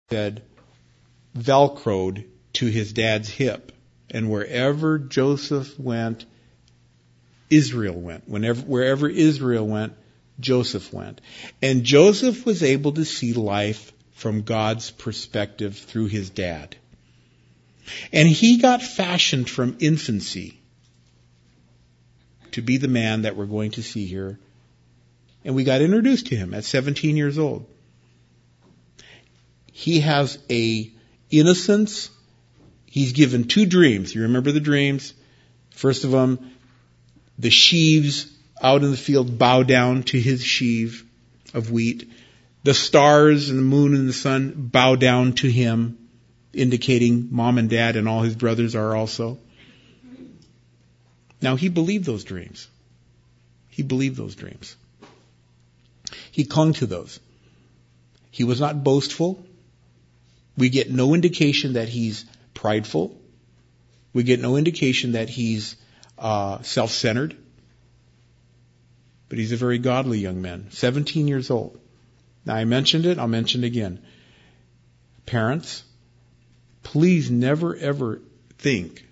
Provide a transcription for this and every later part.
said, velcroed to his dad's hip. And wherever Joseph went, Israel went. Wherever Israel went, Joseph went. And Joseph was able to see life from God's perspective through his dad. And he got fashioned from infancy to be the man that we're going to see here. And we got introduced to him at 17 years old. He has a innocence. He's given 2 dreams. You remember the dreams? First of them, the sheaves out in the field bow down to his sheaf of wheat. The stars and the moon and the sun bow down to him, indicating mom and dad and all his brothers are also. Now, he believed those dreams. He believed those dreams. He clung to those. He was not boastful. We get no indication that he's prideful. We get no indication that he's self-centered. But he's a very godly young man, 17 years old. Now, I mentioned it, I'll mention it again. Parents, please never ever think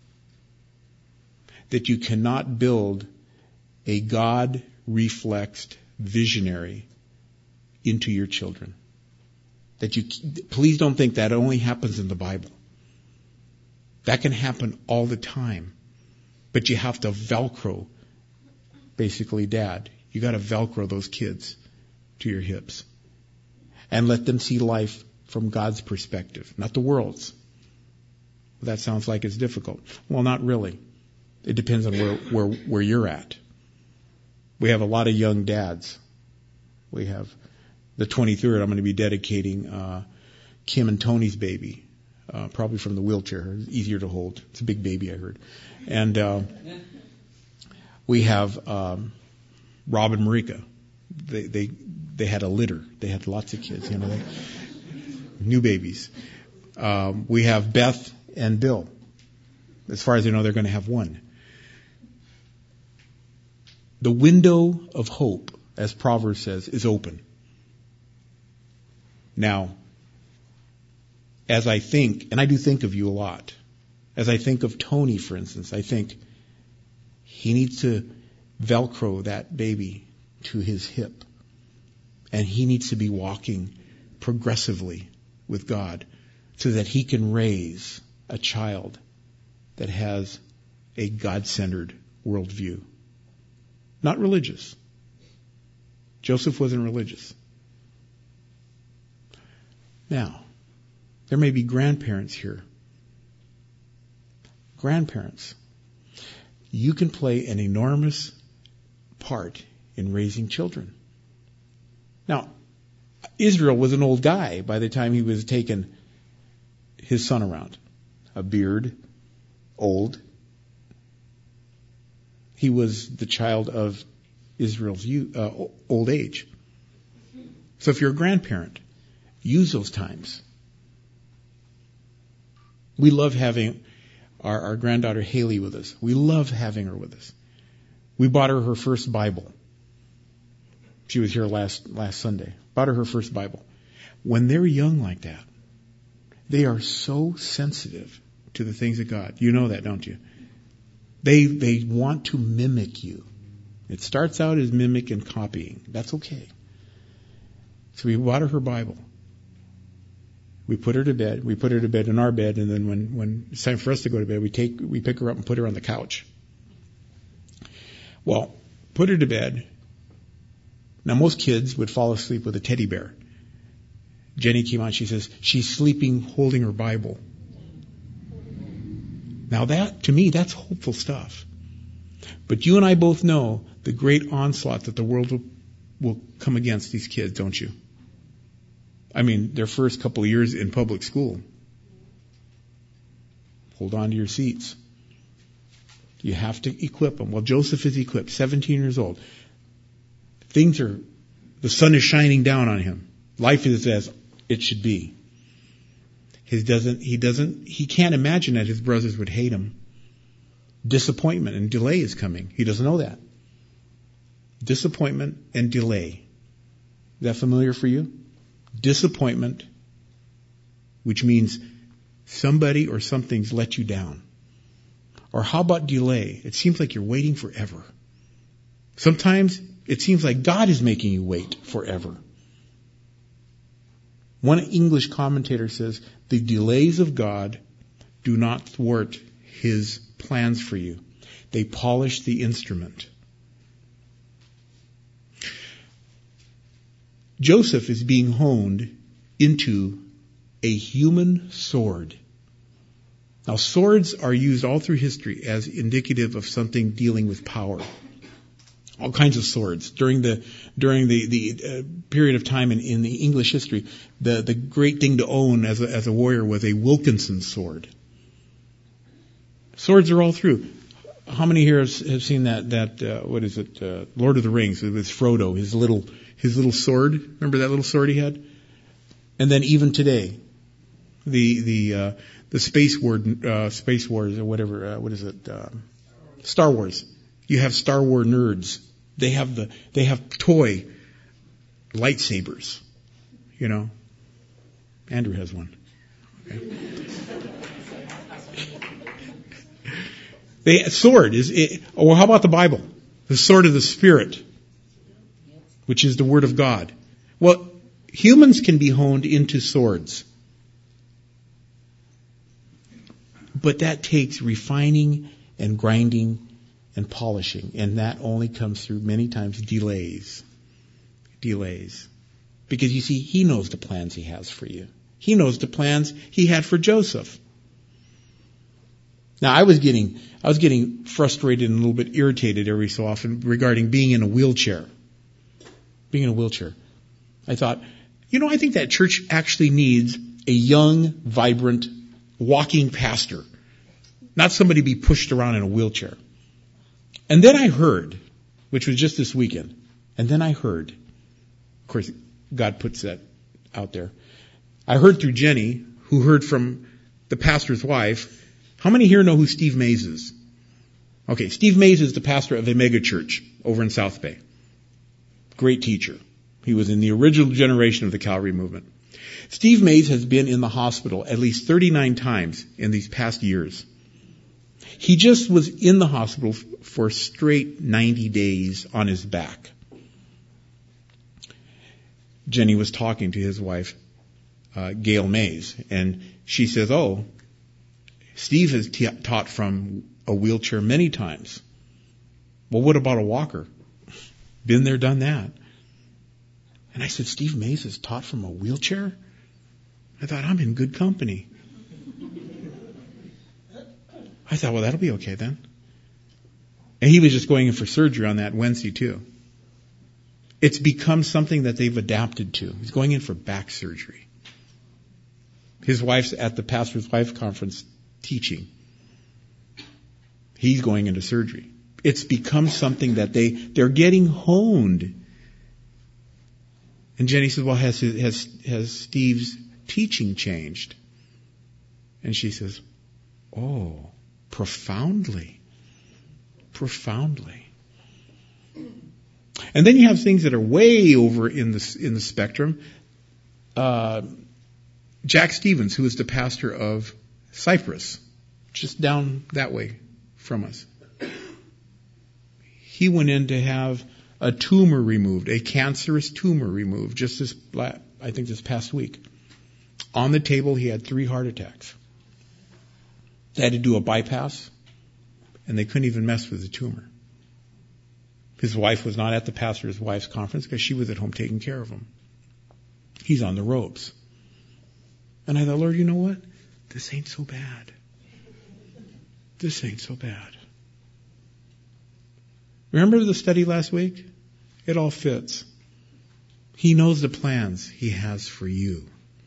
that you cannot build a God-reflexed visionary into your children. Please don't think that only happens in the Bible. That can happen all the time. But you have to Velcro, basically, Dad. You got to Velcro those kids to your hips and let them see life from God's perspective, not the world's. Well, that sounds like it's difficult. Well, not really. It depends on where you're at. We have a lot of young dads. We have the 23rd. I'm going to be dedicating Kim and Tony's baby, probably from the wheelchair. It's easier to hold. It's a big baby, I heard. And we have Rob and Marika. They had a litter. They had lots of kids. New babies. We have Beth and Bill. As far as I know, they're going to have one. The window of hope, as Proverbs says, is open. Now, as I think, and I do think of you a lot, as I think of Tony, for instance, I think he needs to Velcro that baby to his hip. And he needs to be walking progressively with God so that he can raise a child that has a God-centered worldview. Not religious. Joseph wasn't religious. Now, there may be grandparents here. Grandparents, you can play an enormous part in raising children. Now, Israel was an old guy by the time he was taking his son around. A beard, old. He was the child of Israel's old age. So if you're a grandparent, use those times. We love having our granddaughter Haley with us. We love having her with us. We bought her first Bible. She was here last Sunday. Bought her first Bible. When they're young like that, they are so sensitive to the things of God. You know that, don't you? They want to mimic you. It starts out as mimic and copying. That's okay. So we bought her Bible. We put her to bed. We put her to bed in our bed, and then when it's time for us to go to bed, we pick her up and put her on the couch. Well, put her to bed. Now, most kids would fall asleep with a teddy bear. Jenny came on. She says, she's sleeping holding her Bible. Now that, to me, that's hopeful stuff. But you and I both know the great onslaught that the world will come against these kids, don't you? I mean, their first couple of years in public school. Hold on to your seats. You have to equip them. Well, Joseph is equipped, 17 years old. The sun is shining down on him. Life is as it should be. He can't imagine that his brothers would hate him. Disappointment and delay is coming. He doesn't know that. Disappointment and delay. Is that familiar for you? Disappointment which means somebody or something's let you down. Or how about delay? It seems like you're waiting forever. Sometimes it seems like God is making you wait forever. One English commentator says, the delays of God do not thwart His plans for you. They polish the instrument. Joseph is being honed into a human sword. Now, swords are used all through history as indicative of something dealing with power. All kinds of swords. During the period of time in the English history, the great thing to own as a warrior was a Wilkinson sword. Swords are all through. How many here have seen that what is it? Lord of the Rings with Frodo, his little sword. Remember that little sword he had? And then even today, the Space Wars or whatever. What is it? Star Wars. You have Star Wars nerds. They have toy lightsabers. You know. Andrew has one. Okay. Sword is it, or how about the Bible? The sword of the Spirit, which is the Word of God. Well, humans can be honed into swords. But that takes refining and grinding and polishing. And that only comes through many times delays. Delays. Because you see, He knows the plans He has for you. He knows the plans He had for Joseph. Now, I was getting frustrated and a little bit irritated every so often regarding being in a wheelchair. Being in a wheelchair. I thought, I think that church actually needs a young, vibrant, walking pastor. Not somebody be pushed around in a wheelchair. And then I heard, which was just this weekend, of course, God puts that out there. I heard through Jenny, who heard from the pastor's wife. How many here know who Steve Mays is? Okay, Steve Mays is the pastor of a mega church over in South Bay. Great teacher. He was in the original generation of the Calvary movement. Steve Mays has been in the hospital at least 39 times in these past years. He just was in the hospital for straight 90 days on his back. Jenny was talking to his wife, Gail Mays, and she says, Steve has taught from a wheelchair many times. Well, what about a walker? Been there, done that. And I said, Steve Mays has taught from a wheelchair? I thought, I'm in good company. I thought, well, that'll be okay then. And he was just going in for surgery on that Wednesday too. It's become something that they've adapted to. He's going in for back surgery. His wife's at the pastor's wife conference teaching. He's going into surgery. It's become something that they're getting honed. And Jenny said, well, has Steve's teaching changed? And she says, profoundly. Profoundly. And then you have things that are way over in the spectrum. Jack Stevens, who is the pastor of Cyprus, just down that way from us. He went in to have a tumor removed, a cancerous tumor removed, just this past week. On the table, he had 3 heart attacks. They had to do a bypass, and they couldn't even mess with the tumor. His wife was not at the pastor's wife's conference because she was at home taking care of him. He's on the ropes. And I thought, Lord, you know what? This ain't so bad. This ain't so bad. Remember the study last week? It all fits. He knows the plans He has for you.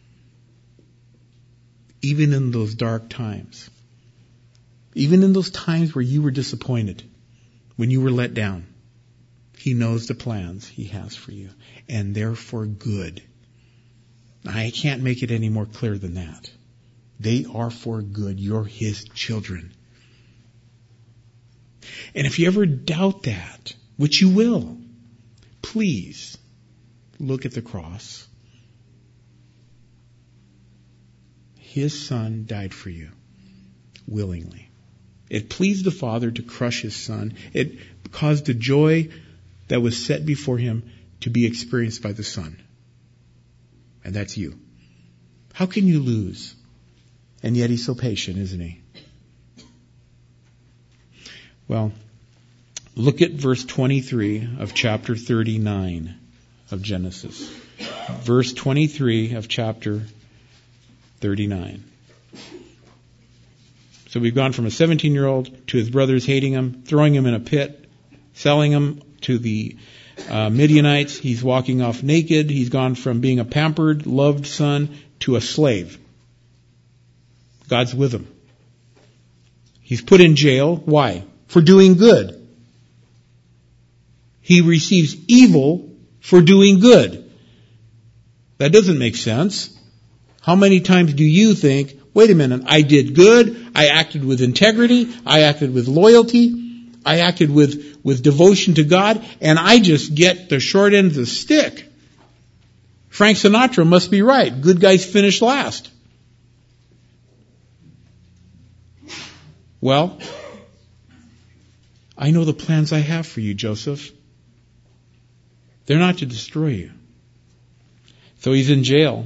Even in those dark times. Even in those times where you were disappointed. When you were let down. He knows the plans He has for you. And they're for good. I can't make it any more clear than that. They are for good. You're His children. And if you ever doubt that, which you will, please look at the cross. His Son died for you willingly. It pleased the Father to crush His Son. It caused the joy that was set before Him to be experienced by the Son. And that's you. How can you lose? And yet He's so patient, isn't He? Well, look at verse 23 of chapter 39 of Genesis. Verse 23 of chapter 39. So we've gone from a 17-year-old to his brothers hating him, throwing him in a pit, selling him to the Midianites. He's walking off naked. He's gone from being a pampered, loved son to a slave. God's with him. He's put in jail. Why? For doing good. He receives evil for doing good. That doesn't make sense. How many times do you think, wait a minute, I did good, I acted with integrity, I acted with loyalty, I acted with devotion to God, and I just get the short end of the stick? Frank Sinatra must be right. Good guys finish last. Well, I know the plans I have for you, Joseph. They're not to destroy you. So he's in jail.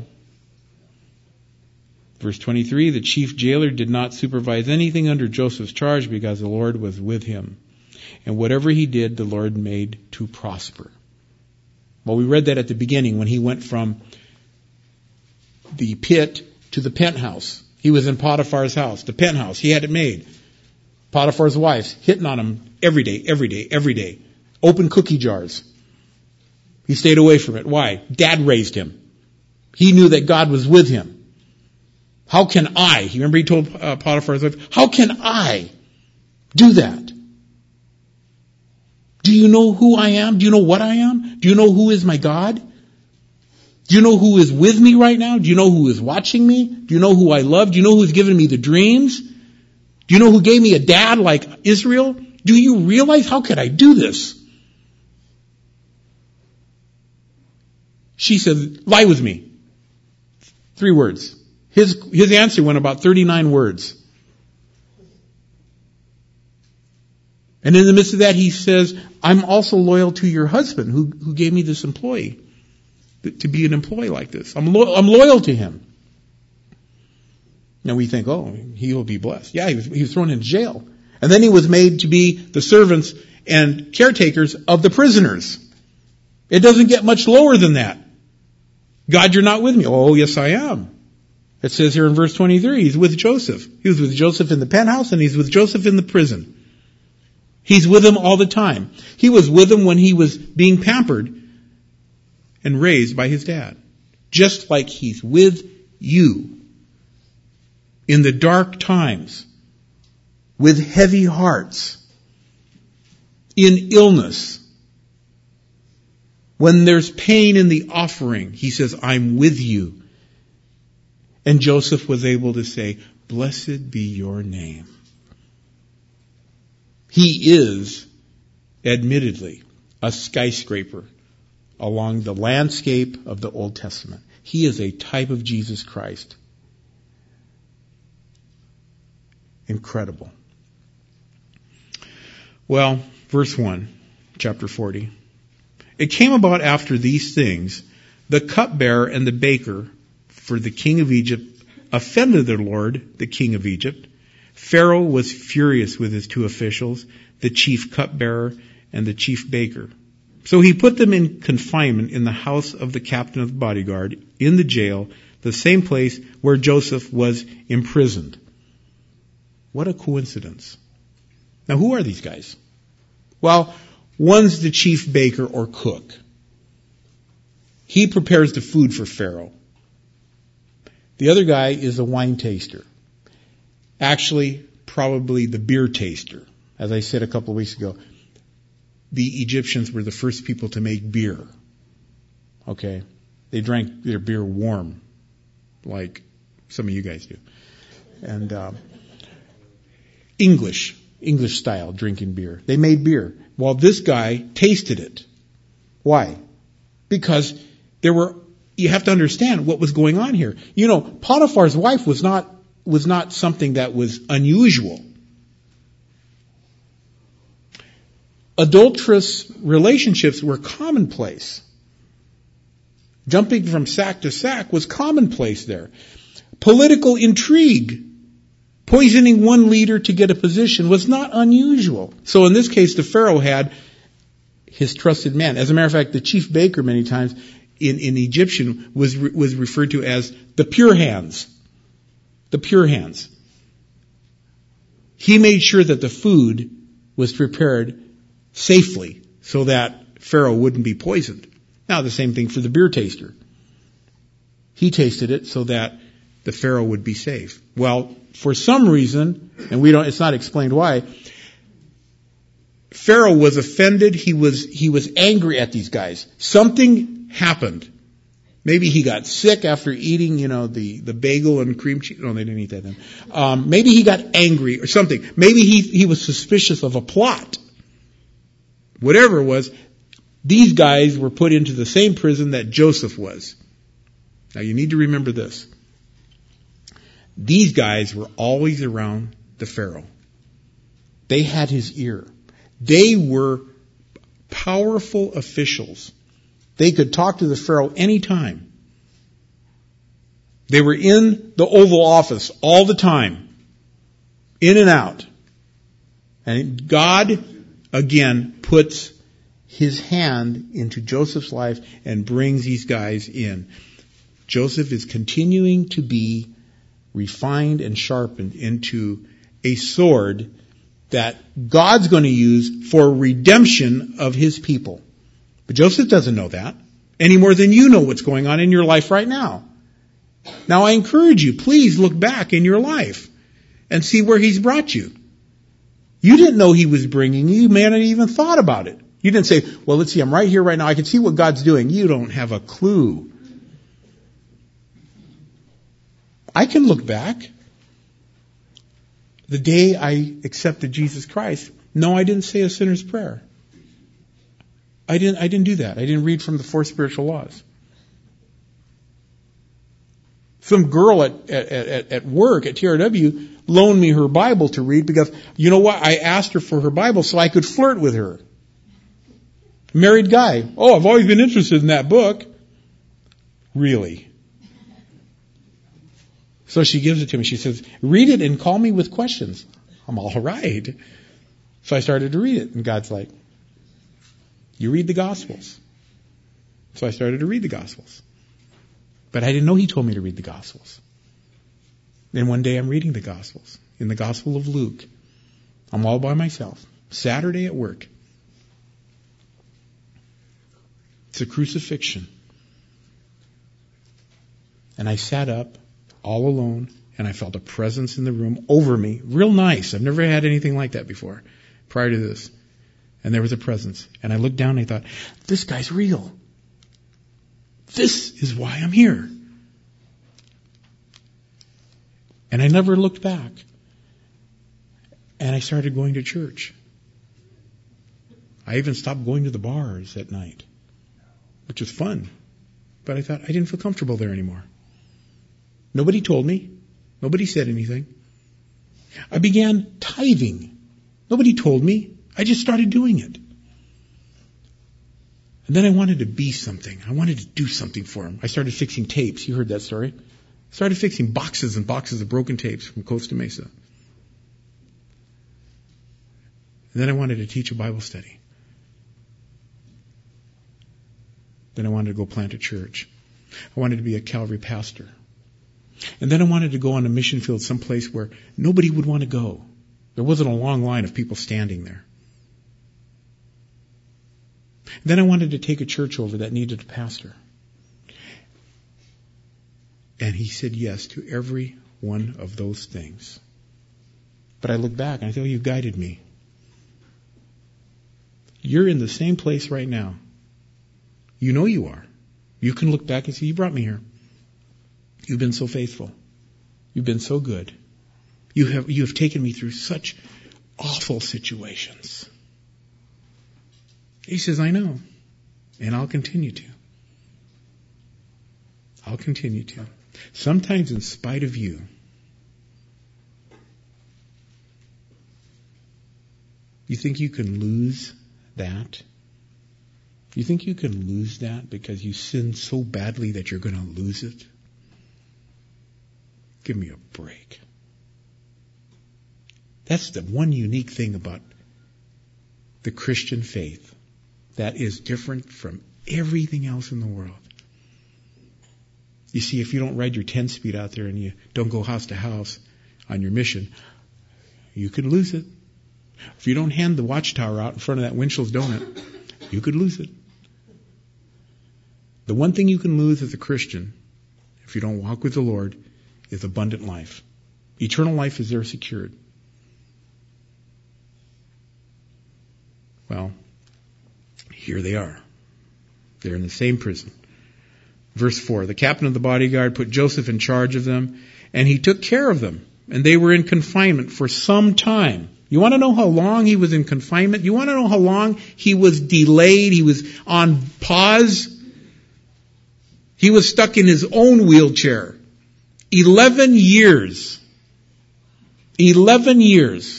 Verse 23, the chief jailer did not supervise anything under Joseph's charge because the Lord was with him. And whatever he did, the Lord made to prosper. Well, we read that at the beginning when he went from the pit to the penthouse. He was in Potiphar's house, the penthouse. He had it made. Potiphar's wife hitting on him every day. Open cookie jars. He stayed away from it. Why? Dad raised him. He knew that God was with him. How can I? You remember he told Potiphar's wife, how can I do that? Do you know who I am? Do you know what I am? Do you know who is my God? Do you know who is with me right now? Do you know who is watching me? Do you know who I love? Do you know who's given me the dreams? Do you know who gave me a dad like Israel? Do you realize how could I do this? She said, lie with me. 3 words. His answer went about 39 words. And in the midst of that, he says, I'm also loyal to your husband who gave me this employee, to be an employee like this. I'm loyal to him. Now we think, oh, he will be blessed. Yeah, he was thrown into jail. And then he was made to be the servants and caretakers of the prisoners. It doesn't get much lower than that. God, you're not with me. Oh, yes, I am. It says here in verse 23, he's with Joseph. He was with Joseph in the penthouse and he's with Joseph in the prison. He's with him all the time. He was with him when he was being pampered and raised by his dad. Just like he's with you in the dark times, with heavy hearts, in illness. When there's pain in the offering, he says, I'm with you. And Joseph was able to say, blessed be your name. He is, admittedly, a skyscraper along the landscape of the Old Testament. He is a type of Jesus Christ. Incredible. Well, verse 1, chapter 40. It came about after these things, the cupbearer and the baker for the king of Egypt offended the Lord, the king of Egypt. Pharaoh was furious with his 2 officials, the chief cupbearer and the chief baker. So he put them in confinement in the house of the captain of the bodyguard, in the jail, the same place where Joseph was imprisoned. What a coincidence. Now, who are these guys? Well, one's the chief baker or cook. He prepares the food for Pharaoh. The other guy is a wine taster. Actually, probably the beer taster. As I said a couple of weeks ago, the Egyptians were the first people to make beer. Okay? They drank their beer warm, like some of you guys do. And English style drinking beer. They made beer. Well, this guy tasted it. Why? Because there were you have to understand what was going on here. You know, Potiphar's wife was not something that was unusual. Adulterous relationships were commonplace. Jumping from sack to sack was commonplace there. Political intrigue, poisoning one leader to get a position, was not unusual. So in this case, the Pharaoh had his trusted man. As a matter of fact, the chief baker many times in Egyptian was referred to as the pure hands. The pure hands. He made sure that the food was prepared safely so that Pharaoh wouldn't be poisoned. Now the same thing for the beer taster. He tasted it so that the Pharaoh would be safe. Well, for some reason, and it's not explained why, Pharaoh was offended. He was angry at these guys. Something happened. Maybe he got sick after eating, the bagel and cream cheese. No, they didn't eat that then. Maybe he got angry or something. Maybe he was suspicious of a plot. Whatever it was, these guys were put into the same prison that Joseph was. Now you need to remember this. These guys were always around the Pharaoh. They had his ear. They were powerful officials. They could talk to the Pharaoh anytime. They were in the Oval Office all the time. In and out. And God, again, puts his hand into Joseph's life and brings these guys in. Joseph is continuing to be refined and sharpened into a sword that God's going to use for redemption of his people. But Joseph doesn't know that any more than you know what's going on in your life right now. Now I encourage you, please look back in your life and see where he's brought you. You didn't know he was bringing you. You may not have even thought about it. You didn't say, well, let's see, I'm right here right now. I can see what God's doing. You don't have a clue. I can look back. The day I accepted Jesus Christ, no, I didn't say a sinner's prayer. I didn't do that. I didn't read from the 4 spiritual laws. Some girl at work at TRW loaned me her Bible to read because, you know what? I asked her for her Bible so I could flirt with her. Married guy. Oh, I've always been interested in that book. Really? So she gives it to me. She says, read it and call me with questions. I'm all right. So I started to read it. And God's like, you read the Gospels. So I started to read the Gospels. But I didn't know he told me to read the Gospels. Then one day I'm reading the Gospels. In the Gospel of Luke. I'm all by myself. Saturday at work. It's a crucifixion. And I sat up all alone and I felt a presence in the room over me. Real nice. I've never had anything like that before prior to this. And there was a presence. And I looked down and I thought, this guy's real. This is why I'm here. And I never looked back. And I started going to church. I even stopped going to the bars at night, which was fun. But I thought I didn't feel comfortable there anymore. Nobody told me. Nobody said anything. I began tithing. Nobody told me. I just started doing it. And then I wanted to be something. I wanted to do something for him. I started fixing tapes. You heard that story. I started fixing boxes and boxes of broken tapes from Costa Mesa. And then I wanted to teach a Bible study. Then I wanted to go plant a church. I wanted to be a Calvary pastor. And then I wanted to go on a mission field someplace where nobody would want to go. There wasn't a long line of people standing there. Then I wanted to take a church over that needed a pastor. And he said yes to every one of those things. But I look back and I thought, you guided me. You're in the same place right now. You know you are. You can look back and say, you brought me here. You've been so faithful. You've been so good. You have taken me through such awful situations. He says, I know. And I'll continue to. I'll continue to. Sometimes in spite of you. You think you can lose that? You think you can lose that because you sin so badly that you're going to lose it? Give me a break. That's the one unique thing about the Christian faith that is different from everything else in the world. You see, if you don't ride your 10-speed out there and you don't go house to house on your mission, you could lose it. If you don't hand the watchtower out in front of that Winchell's donut, you could lose it. The one thing you can lose as a Christian, if you don't walk with the Lord, is abundant life. Eternal life is there secured. Well, here they are. They're in the same prison. Verse 4, the captain of the bodyguard put Joseph in charge of them, and he took care of them. And they were in confinement for some time. You want to know how long he was in confinement? You want to know how long he was delayed? He was on pause? He was stuck in his own wheelchair. 11 years. 11 years.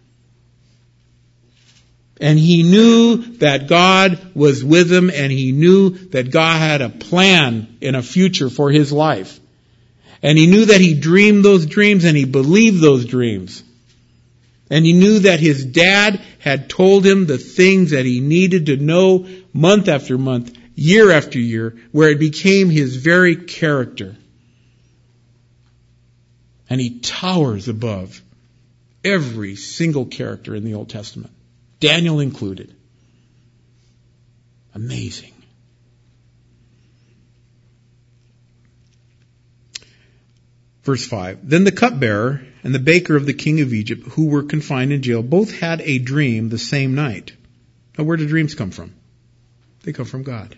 And he knew that God was with him, and he knew that God had a plan in a future for his life. And he knew that he dreamed those dreams, and he believed those dreams. And he knew that his dad had told him the things that he needed to know month after month, year after year, where it became his very character. And he towers above every single character in the Old Testament, Daniel included. Amazing. Verse 5, then the cupbearer and the baker of the king of Egypt, who were confined in jail, both had a dream the same night. Now, where do dreams come from? They come from God.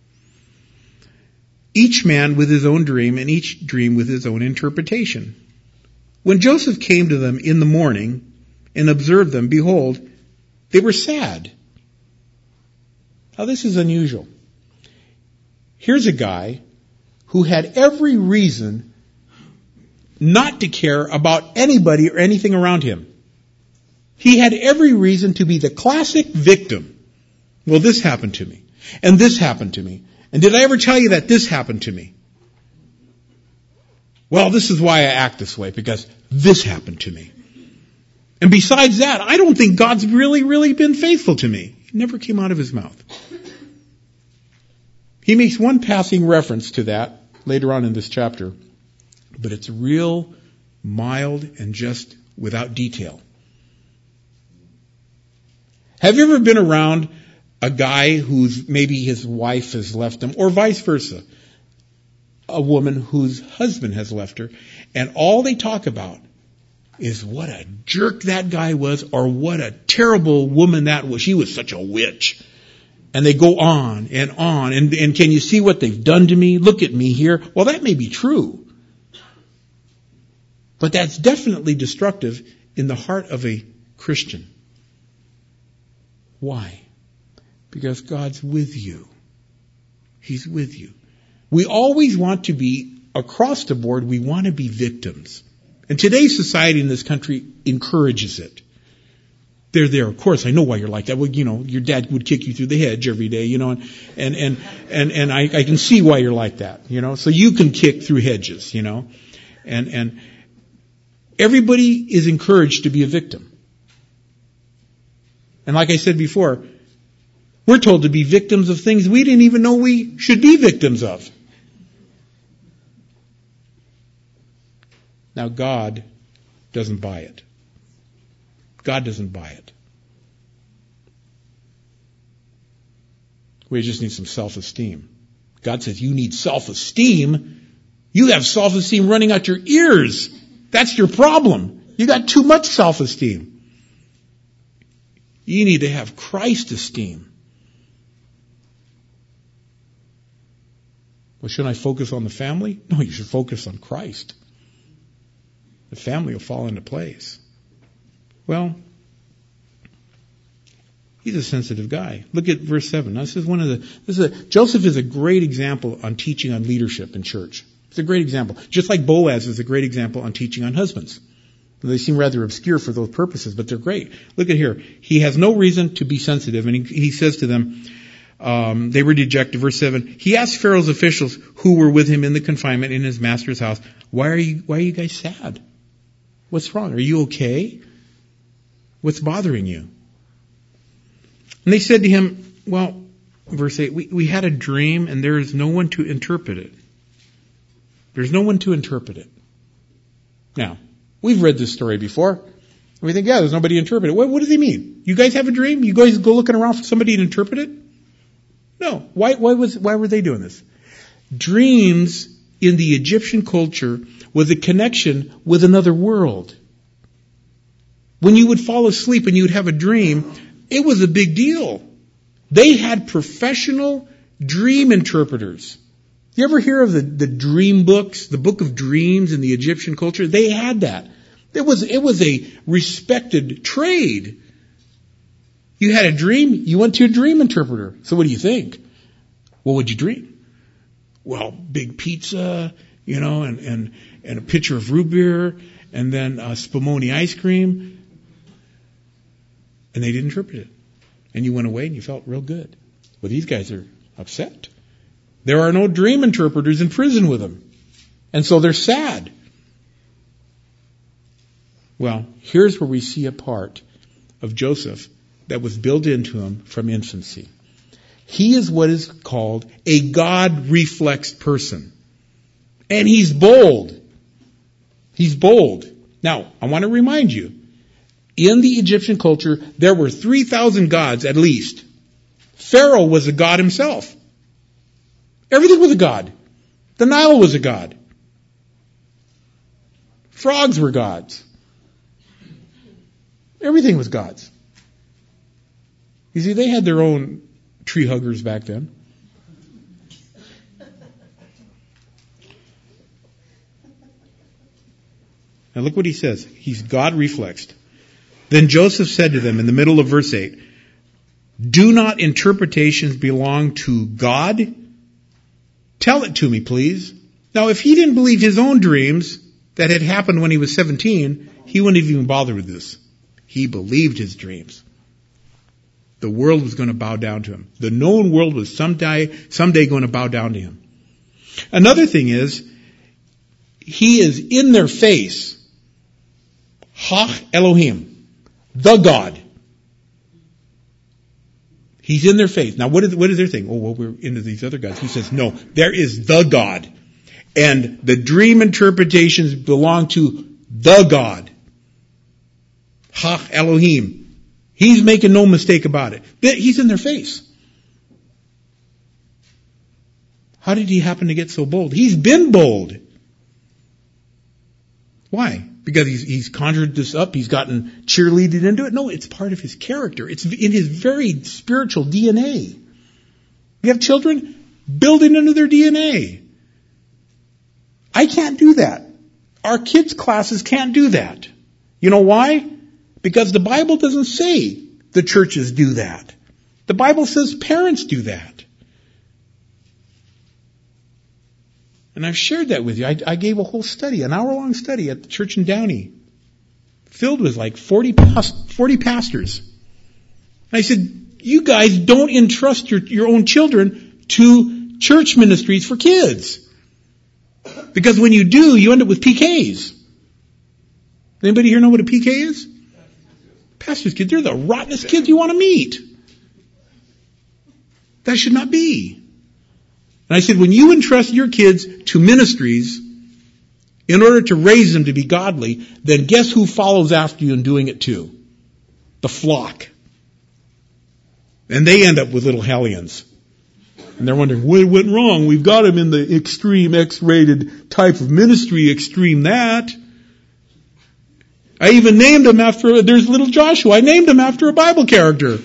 Each man with his own dream, and each dream with his own interpretation. When Joseph came to them in the morning and observed them, behold, they were sad. Now, this is unusual. Here's a guy who had every reason not to care about anybody or anything around him. He had every reason to be the classic victim. Well, this happened to me, and this happened to me. And did I ever tell you that this happened to me? Well, this is why I act this way, because this happened to me. And besides that, I don't think God's really been faithful to me. It never came out of his mouth. He makes one passing reference to that later on in this chapter, but it's real mild and just without detail. Have you ever been around a guy who's maybe his wife has left him, or vice versa? A woman whose husband has left her, and all they talk about is what a jerk that guy was, or what a terrible woman that was. She was such a witch. And they go on and on. And can you see what they've done to me? Look at me here. Well, that may be true. But that's definitely destructive in the heart of a Christian. Why? Because God's with you. He's with you. We always want to be, across the board, we want to be victims. And today's society in this country encourages it. They're there, of course, I know why you're like that. Well, you know, your dad would kick you through the hedge every day, you know, and I can see why you're like that, you know. So you can kick through hedges, you know. And everybody is encouraged to be a victim. And like I said before, we're told to be victims of things we didn't even know we should be victims of. Now, God doesn't buy it. God doesn't buy it. We just need some self-esteem. God says you need self-esteem. You have self-esteem running out your ears. That's your problem. You got too much self-esteem. You need to have Christ esteem. Well, shouldn't I focus on the family? No, you should focus on Christ. The family will fall into place. Well, He's a sensitive guy. Look at verse 7. Now, Joseph is a great example on teaching on leadership in church. It's a great example. Just like Boaz is a great example on teaching on husbands. They seem rather obscure for those purposes, but they're great. Look at here. He has no reason to be sensitive, and he says to them, they were dejected. Verse 7, he asked Pharaoh's officials who were with him in the confinement in his master's house, why are you guys sad? What's wrong? Are you okay? What's bothering you? And they said to him, well, verse 8, we had a dream and there is no one to interpret it. There's no one to interpret it. Now, we've read this story before. And we think, yeah, there's nobody to interpret it. What does he mean? You guys have a dream? You guys go looking around for somebody to interpret it? No. Why were they doing this? Dreams in the Egyptian culture was a connection with another world. When you would fall asleep and you would have a dream, it was a big deal. They had professional dream interpreters. You ever hear of the dream books, the book of dreams in the Egyptian culture? They had that. It was a respected trade. You had a dream, you went to a dream interpreter. So what do you think? What would you dream? Well, big pizza, and a pitcher of root beer, and then Spumoni ice cream. And they didn't interpret it. And you went away and you felt real good. Well, these guys are upset. There are no dream interpreters in prison with them. And so they're sad. Well, here's where we see a part of Joseph that was built into him from infancy. He is what is called a God-reflexed person. And he's bold. He's bold. Now, I want to remind you, in the Egyptian culture, there were 3,000 gods at least. Pharaoh was a god himself. Everything was a god. The Nile was a god. Frogs were gods. Everything was gods. You see, they had their own tree huggers back then. Now look what he says. He's God-reflexed. Then Joseph said to them in the middle of verse 8, do not interpretations belong to God? Tell it to me, please. Now, if he didn't believe his own dreams that had happened when he was 17, he wouldn't have even bothered with this. He believed his dreams. The world was going to bow down to him. The known world was someday going to bow down to him. Another thing is, he is in their face. Ha Elohim. The God. He's in their face. Now, what is their thing? Oh, well, we're into these other gods. He says, no, there is the God. And the dream interpretations belong to the God. Ha Elohim. He's making no mistake about it. He's in their face. How did he happen to get so bold? He's been bold. Why? Because he's conjured this up, he's gotten cheerleaded into it? No, it's part of his character. It's in his very spiritual DNA. You have children? Build it into their DNA. I can't do that. Our kids' classes can't do that. You know why? Because the Bible doesn't say the churches do that. The Bible says parents do that. And I've shared that with you. I gave a whole study, an hour-long study at the church in Downey, filled with like 40 pastors. And I said, you guys don't entrust your own children to church ministries for kids. Because when you do, you end up with PKs. Anybody here know what a PK is? Pastor's kids. They're the rottenest kids you want to meet. That should not be. And I said, when you entrust your kids to ministries in order to raise them to be godly, then guess who follows after you in doing it too? The flock. And they end up with little hellions. And they're wondering, what went wrong? We've got them in the extreme X-rated type of ministry, extreme that. I even named him there's little Joshua. I named him after a Bible character.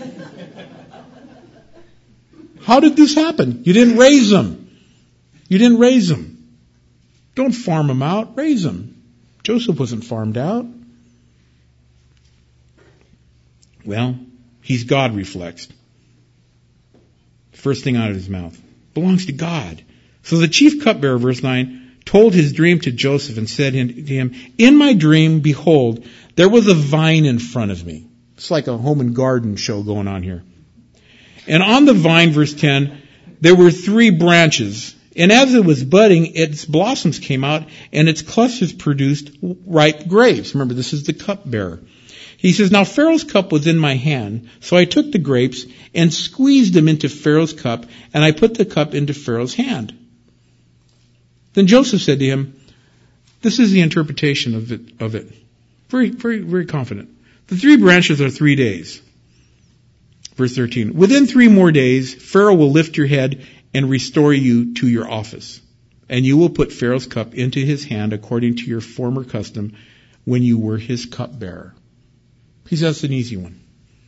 How did this happen? You didn't raise them. You didn't raise them. Don't farm them out. Raise them. Joseph wasn't farmed out. Well, He's God reflexed. First thing out of his mouth. Belongs to God. So the chief cupbearer, verse 9, told his dream to Joseph and said to him, in my dream, behold, there was a vine in front of me. It's like a home and garden show going on here. And on the vine, verse 10, there were 3 branches. And as it was budding, its blossoms came out and its clusters produced ripe grapes. Remember, this is the cupbearer. He says, now Pharaoh's cup was in my hand, so I took the grapes and squeezed them into Pharaoh's cup, and I put the cup into Pharaoh's hand. Then Joseph said to him, this is the interpretation of it. Very, very, very confident. The 3 branches are 3 days. Verse 13, within 3 more days, Pharaoh will lift your head and restore you to your office. And you will put Pharaoh's cup into his hand according to your former custom when you were his cupbearer. He says that's an easy one.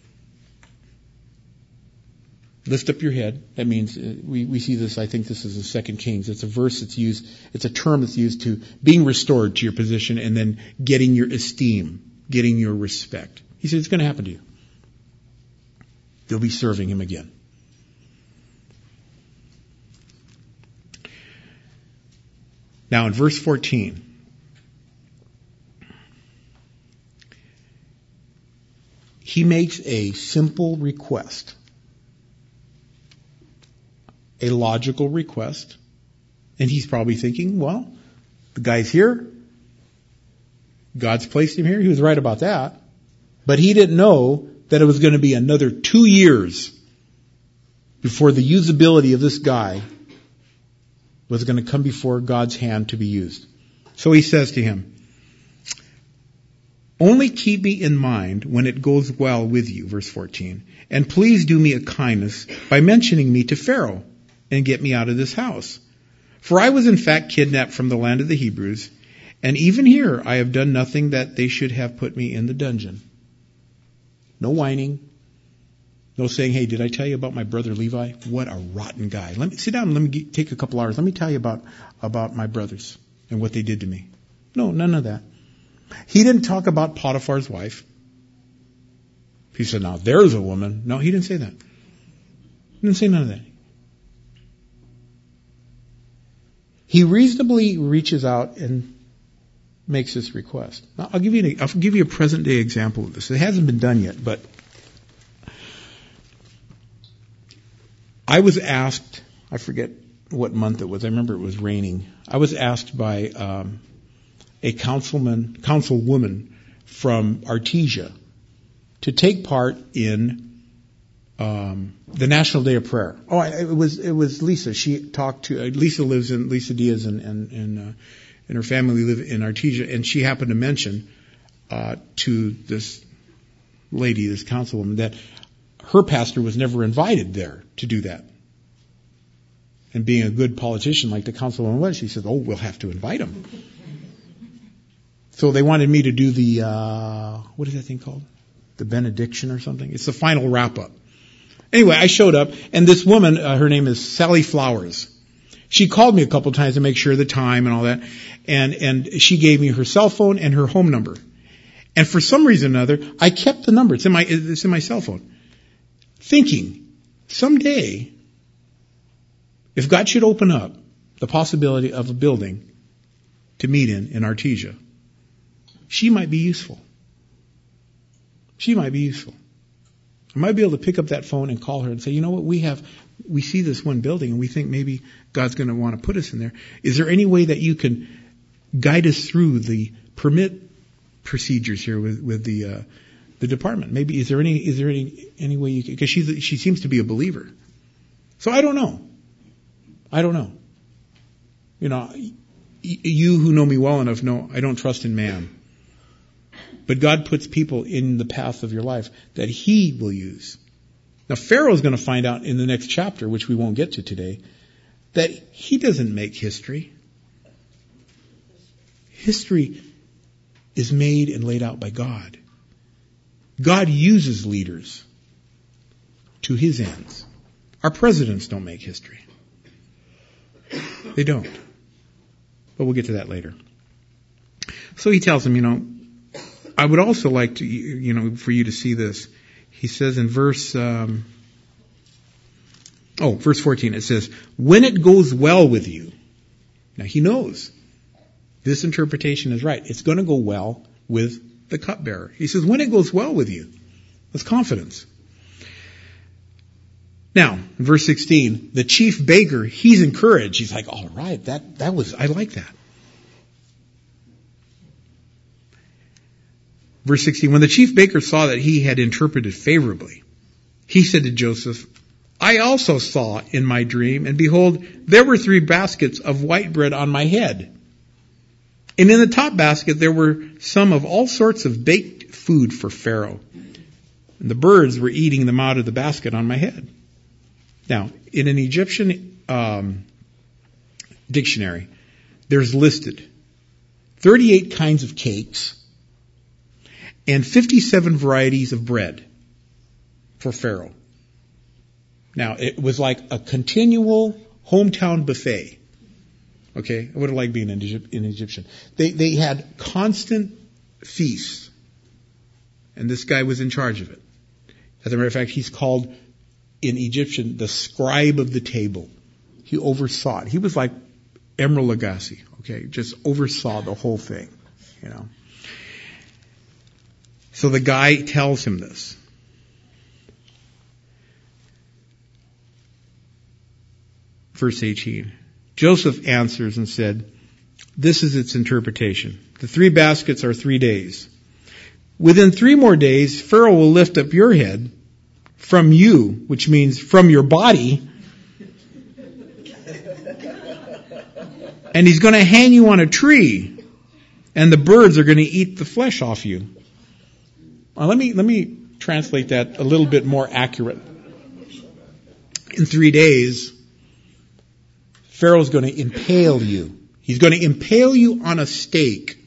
Lift up your head. That means we see this, I think this is in 2 Kings. It's a verse that's used, it's a term that's used to being restored to your position and then getting your esteem, getting your respect. He said it's going to happen to you. You'll be serving him again. Now in verse 14, he makes a simple request, a logical request, and he's probably thinking, well, the guy's here, God's placed him here, he was right about that, but he didn't know that it was going to be another 2 years before the usability of this guy was going to come before God's hand to be used. So he says to him, only keep me in mind when it goes well with you, verse 14, and please do me a kindness by mentioning me to Pharaoh and get me out of this house. For I was in fact kidnapped from the land of the Hebrews, and even here I have done nothing that they should have put me in the dungeon. No whining. No saying, hey, did I tell you about my brother Levi? What a rotten guy. Let me sit down and let me take a couple hours. Let me tell you about my brothers and what they did to me. No, none of that. He didn't talk about Potiphar's wife. He said, now there's a woman. No, he didn't say that. He didn't say none of that. He reasonably reaches out and makes this request. Now, I'll give you a present day example of this. It hasn't been done yet, but I was asked, I forget what month it was, I remember it was raining. I was asked by a councilwoman from Artesia to take part in the National Day of Prayer. Oh, it was Lisa. She talked to Lisa Diaz and her family live in Artesia, and she happened to mention to this lady, this councilwoman, that her pastor was never invited there to do that. And being a good politician like the councilwoman was, she said, oh, we'll have to invite him. So they wanted me to do the, what is that thing called? The benediction or something? It's the final wrap-up. Anyway, I showed up, and this woman, her name is Sally Flowers. She called me a couple times to make sure the time and all that, and she gave me her cell phone and her home number. And for some reason or another, I kept the number. It's in my cell phone. Thinking, someday, if God should open up the possibility of a building to meet in Artesia, she might be useful. She might be useful. I might be able to pick up that phone and call her and say, you know what, we see this one building and we think maybe God's going to want to put us in there. Is there any way that you can guide us through the permit procedures here with the department? Maybe is there any way you can, because she seems to be a believer. So I don't know. You know, you who know me well enough know I don't trust in man. But God puts people in the path of your life that He will use. Now Pharaoh's going to find out in the next chapter, which we won't get to today, that he doesn't make history. History is made and laid out by God. God uses leaders to His ends. Our presidents don't make history. They don't. But we'll get to that later. So he tells him, I would also like to, for you to see this. he says in verse 14, it says, when it goes well with you. Now he knows this interpretation is right. It's going to go well with the cupbearer. He says, when it goes well with you. That's confidence. Now, in verse 16, the chief baker, he's encouraged. He's like, all right, I like that. Verse 16, when the chief baker saw that he had interpreted favorably, he said to Joseph, I also saw in my dream, and behold, there were 3 baskets of white bread on my head. And in the top basket there were some of all sorts of baked food for Pharaoh. And the birds were eating them out of the basket on my head. Now, in an Egyptian dictionary, there's listed 38 kinds of cakes and 57 varieties of bread for Pharaoh. Now, it was like a continual hometown buffet. Okay, I would have liked being an Egyptian. They had constant feasts, and this guy was in charge of it. As a matter of fact, he's called in Egyptian the scribe of the table. He oversaw it. He was like Emeril Lagasse. Okay, just oversaw the whole thing. You know. So the guy tells him this. Verse 18. Joseph answers and said, this is its interpretation. The 3 baskets are 3 days. Within 3 more days, Pharaoh will lift up your head from you, which means from your body, and he's going to hang you on a tree, and the birds are going to eat the flesh off you. Let me translate that a little bit more accurate. In 3 days, Pharaoh's going to impale you. He's going to impale you on a stake.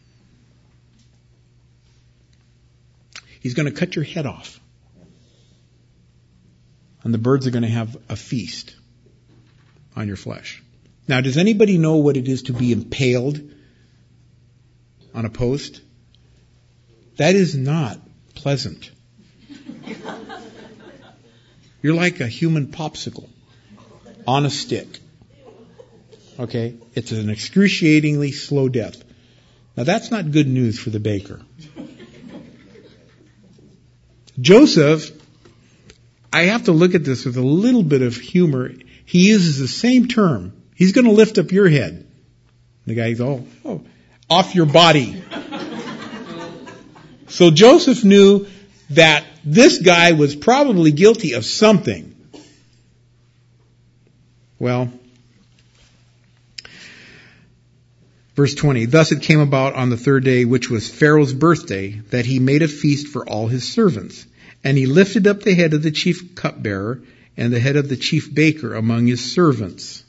He's going to cut your head off. And the birds are going to have a feast on your flesh. Now, does anybody know what it is to be impaled on a post? That is not pleasant. You're like a human popsicle on a stick. Okay? It's an excruciatingly slow death. Now that's not good news for the baker. Joseph, I have to look at this with a little bit of humor. He uses the same term. He's going to lift up your head. The guy's off your body. So Joseph knew that this guy was probably guilty of something. Well, verse 20, thus it came about on the 3rd day, which was Pharaoh's birthday, that he made a feast for all his servants. And he lifted up the head of the chief cupbearer and the head of the chief baker among his servants.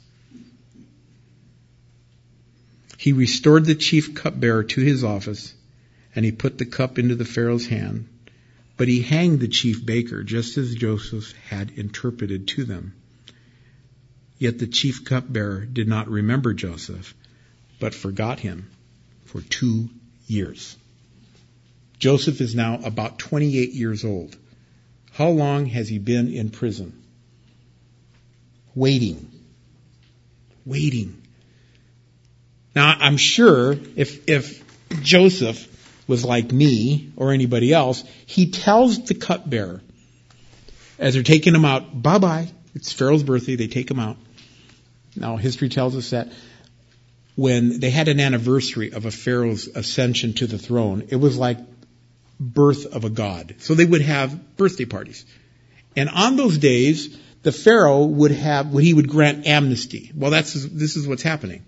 He restored the chief cupbearer to his office, and he put the cup into the Pharaoh's hand. But he hanged the chief baker, just as Joseph had interpreted to them. Yet the chief cupbearer did not remember Joseph, but forgot him for 2 years. Joseph is now about 28 years old. How long has he been in prison? Waiting. Now, I'm sure if Joseph was like me or anybody else, he tells the cupbearer, as they're taking him out, bye-bye. It's Pharaoh's birthday. They take him out. Now, history tells us that when they had an anniversary of a Pharaoh's ascension to the throne, it was like birth of a god. So they would have birthday parties. And on those days, the Pharaoh would grant amnesty. Well, this is what's happening.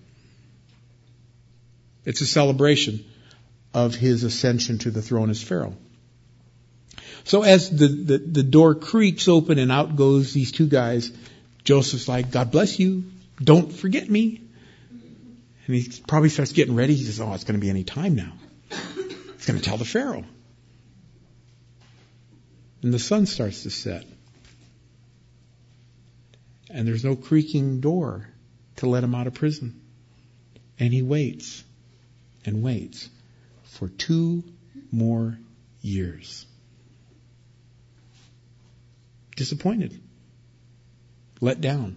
It's a celebration of his ascension to the throne as Pharaoh. So as the door creaks open and out goes these 2 guys, Joseph's like, God bless you. Don't forget me. And he probably starts getting ready. He says, it's going to be any time now. He's going to tell the Pharaoh. And the sun starts to set. And there's no creaking door to let him out of prison. And he waits and waits for 2 more years. disappointed, let down.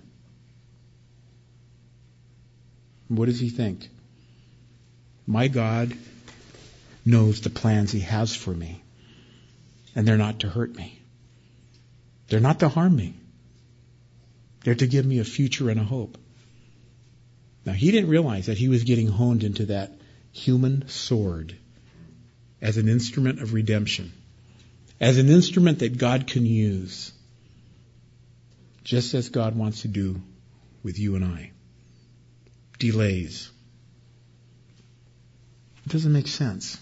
What does he think? My God knows the plans he has for me, and they're not to hurt me. They're not to harm me. They're to give me a future and a hope. Now, he didn't realize that he was getting honed into that human sword as an instrument of redemption, as an instrument that God can use, just as God wants to do with you and I. Delays. It doesn't make sense.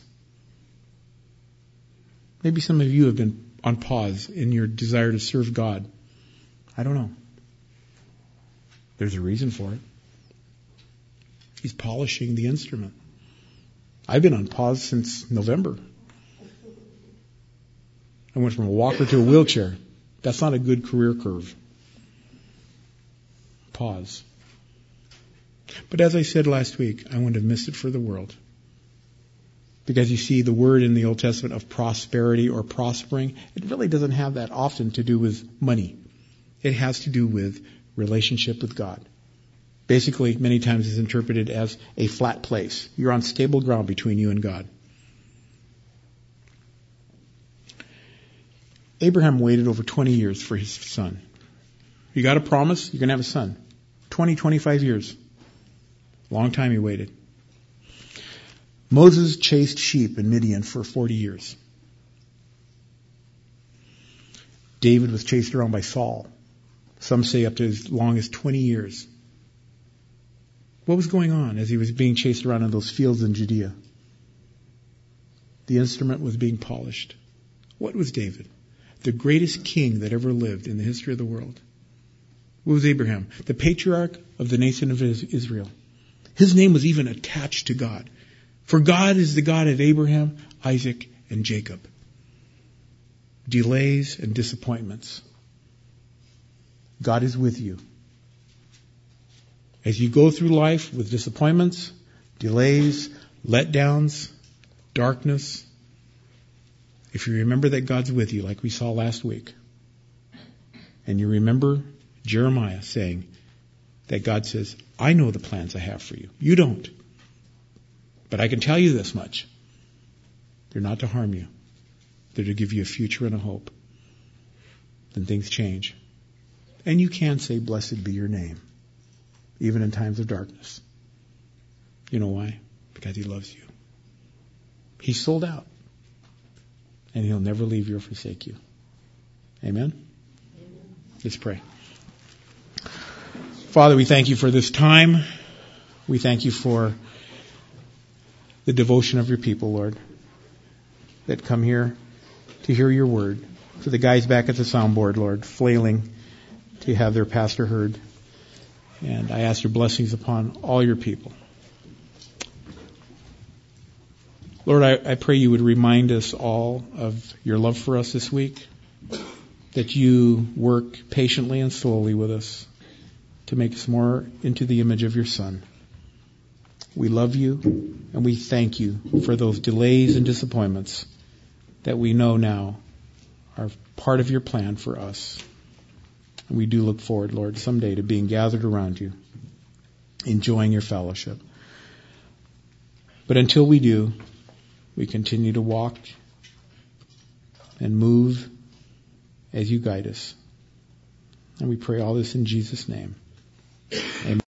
Maybe some of you have been on pause in your desire to serve God. I don't know. There's a reason for it. He's polishing the instrument. I've been on pause since November. I went from a walker to a wheelchair. That's not a good career curve. Pause. But as I said last week, I wouldn't have missed it for the world. Because you see, the word in the Old Testament of prosperity or prospering, it really doesn't have that often to do with money. It has to do with relationship with God. Basically, many times it's interpreted as a flat place. You're on stable ground between you and God. Abraham waited over 20 years for his son. You got a promise, you're going to have a son. 20, 25 years. Long time he waited. Moses chased sheep in Midian for 40 years. David was chased around by Saul. Some say up to as long as 20 years. What was going on as he was being chased around in those fields in Judea? The instrument was being polished. What was David? The greatest king that ever lived in the history of the world. What was Abraham? The patriarch of the nation of Israel. His name was even attached to God. For God is the God of Abraham, Isaac, and Jacob. Delays and disappointments. God is with you. As you go through life with disappointments, delays, letdowns, darkness, if you remember that God's with you, like we saw last week, and you remember Jeremiah saying that God says, I know the plans I have for you. You don't. But I can tell you this much. They're not to harm you. They're to give you a future and a hope. Then things change. And you can say, blessed be your name, even in times of darkness. You know why? Because he loves you. He's sold out. And he'll never leave you or forsake you. Amen? Let's pray. Father, we thank you for this time. We thank you for the devotion of your people, Lord, that come here to hear your word. For the guys back at the soundboard, Lord, flailing to have their pastor heard. And I ask your blessings upon all your people. Lord, I pray you would remind us all of your love for us this week, that you work patiently and slowly with us to make us more into the image of your Son. We love you, and we thank you for those delays and disappointments that we know now are part of your plan for us. And we do look forward, Lord, someday to being gathered around you, enjoying your fellowship. But until we do, we continue to walk and move as you guide us. And we pray all this in Jesus' name. Amen.